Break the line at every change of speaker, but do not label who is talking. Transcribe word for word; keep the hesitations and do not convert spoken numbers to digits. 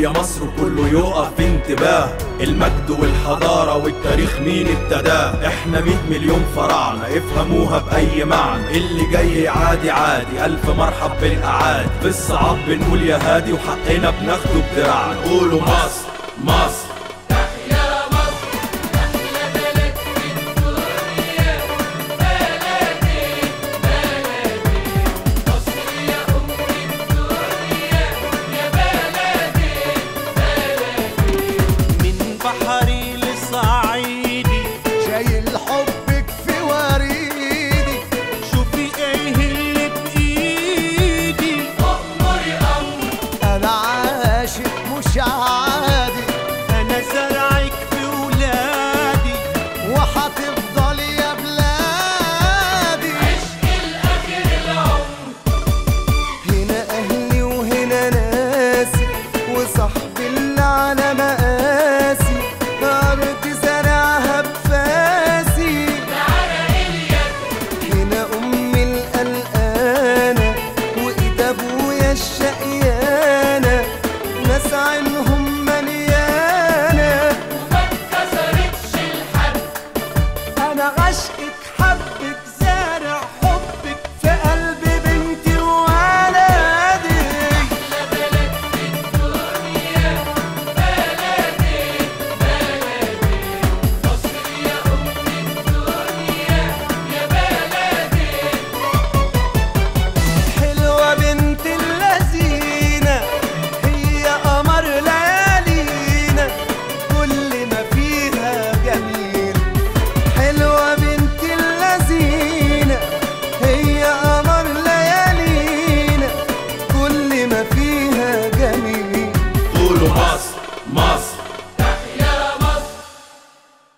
يا مصر كله يقف في انتباه، المجد والحضارة والتاريخ مين ابتداه؟ احنا مية مليون فراعنة افهموها بأي معنى، اللي جاي عادي عادي ألف مرحب بالأعادي، في الصعاب بنقول يا هادي وحقنا بناخده بدراعنا. قولوا مصر مصر
بحري لصعيدي
شايل حبك في وريدي،
شوفي ايه اللي بايدي،
أمري أمر
انا عاشق مش عادي،
انا زرعك في ولادي،
وهتفضل يا بلادي
عشق الآخر العمر.
هنا اهلي وهنا ناسي، وصاحبي اللي على مقاسي، أرض زرعها بفاسي،
بعرق اليد
هنا أمي القلقانة وإيد أبويا الشقيانة، ناس عينهم مليانة
وما اتكسرتش الحد.
أنا عشقك حبك